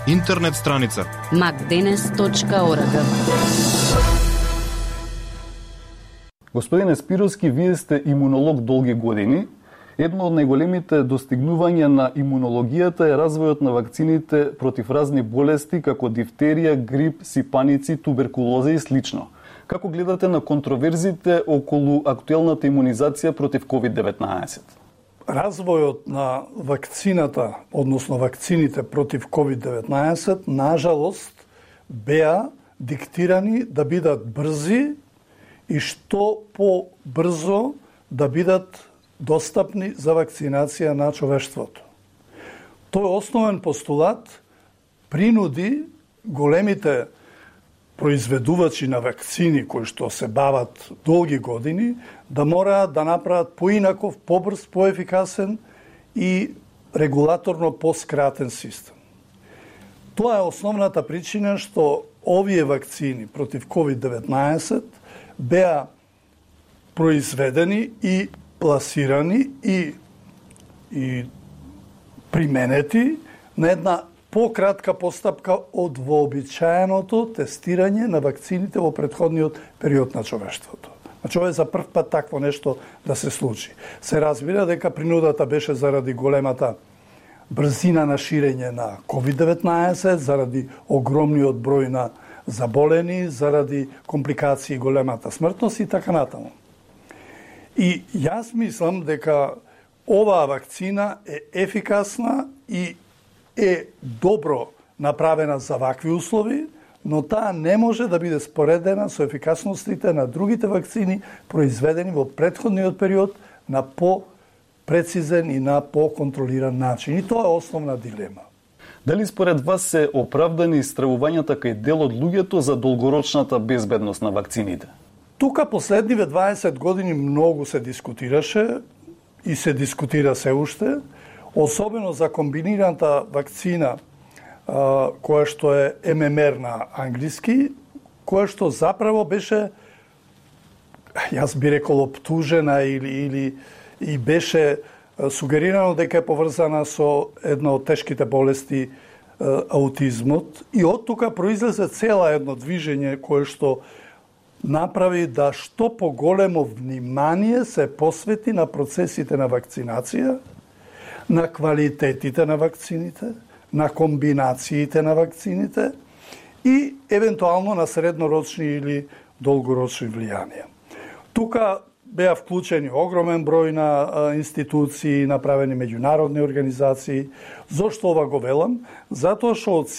Интернет страница macdenes.org. Господине Спировски, вие сте имунолог долги години. Едно од најголемите достигнувања на имунологијата е развојот на вакцините против разни болести како дифтерија, грип, сипаници, туберкулоза и слично. Како гледате на контроверзите околу актуелната имунизација против COVID-19? Развојот на вакцината, односно вакцините против COVID-19, нажалост, беа диктирани да бидат брзи и што по-брзо да бидат достапни за вакцинација на човештвото. Тој основен постулат принуди големите произведувачи на вакцини кои што се бават долги години да мораат да направат поинаков, побрз, поефикасен и регулаторно поскратен систем. Тоа е основната причина што овие вакцини против COVID-19 беа произведени и пласирани и применети на една пократка постапка од вообичаеното тестирање на вакцините во претходниот период на човештвото. Значи, ова е за прв пат такво нешто да се случи. Се разбира дека принудата беше заради големата брзина на ширење на COVID-19, заради огромниот број на заболени, заради компликации, големата смртност и така натаму. И јас мислам дека оваа вакцина е ефикасна и е добро направена за вакви услови, но таа не може да биде споредена со ефикасностите на другите вакцини произведени во претходниот период на по-прецизен и на по-контролиран начин. И тоа е основна дилема. Дали според вас се оправдани стравувањата кај дел од луѓето за долгорочната безбедност на вакцините? Тука последниве 20 години многу се дискутираше и се дискутира се уште, особено за комбинираната вакцина која што е ММР на англиски, која што заправо беше, јас би рекол, оптужена или и беше сугерирано дека е поврзана со една од тешките болести, аутизмот, и од тука произлезе цела едно движење кое што направи да што поголемо внимание се посвети на процесите на вакцинација, на квалитетите на вакцините, на комбинациите на вакцините и евентуално на среднорочни или долгорочни влијанија. Тука беа вклучени огромен број на институции, направени меѓународни организации. Зошто ова го велам? Затоа што од